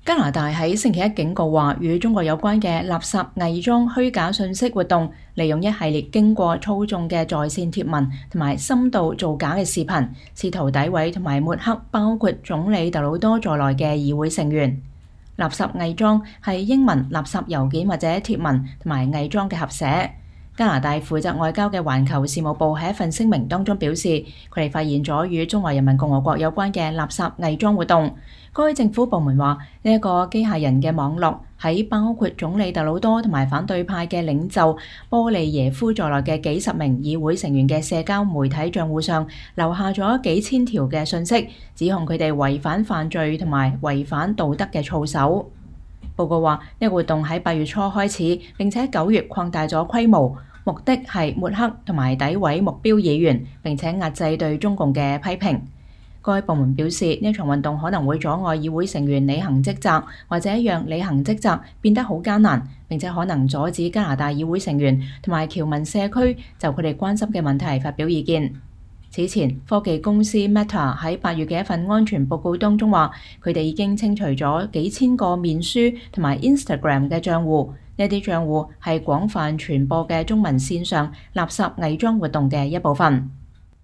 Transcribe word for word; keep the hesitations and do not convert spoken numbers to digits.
加拿大喺星期一警告話，與中國有關嘅垃圾偽裝虛假信息活動，利用一系列經過操縱嘅在線貼文同埋深度造假嘅視頻，試圖詆毀同埋抹黑包括總理特魯多在內嘅議會成員。垃圾偽裝係英文垃圾郵件或者貼文同埋偽裝嘅合寫。加拿大負責外交嘅環球事務部喺一份聲明當中表示，佢哋發現咗與中華人民共和國有關嘅垃圾偽裝活動。該政府部門話，呢一個機械人嘅網絡喺包括總理特魯多同埋反對派嘅領袖波利耶夫在內嘅幾十名議會成員嘅社交媒體賬戶上留下咗幾千條嘅信息，指控佢哋違反犯罪同埋違反道德嘅操守。報告話，呢個活動喺八月初開始，並且九月擴大咗規模，目的係抹黑同埋詆毀目標議員，並且壓制對中共嘅批評。該部門表示，呢場運動可能會阻礙議會成員履行職責，或者讓履行職責變得好艱難，並且可能阻止加拿大議會成員同埋僑民社區就佢哋關心嘅問題發表意見。此前，科技公司 Meta 喺八月嘅一份安全報告當中話，佢哋已經清除咗幾千個面書同埋 Instagram 嘅賬戶，呢啲賬戶係廣泛傳播嘅中文線上垃圾偽裝活動嘅一部分。